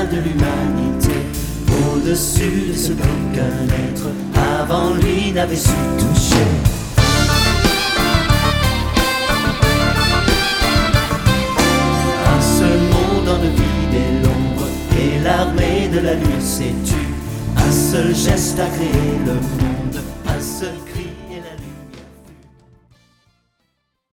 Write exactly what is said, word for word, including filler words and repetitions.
de l'humanité, au-dessus de ce qu'aucun être avant lui n'avait su toucher. Un seul monde dans le vide et l'ombre, et l'armée de la nuit s'est tue. Un seul geste a créé le monde, un seul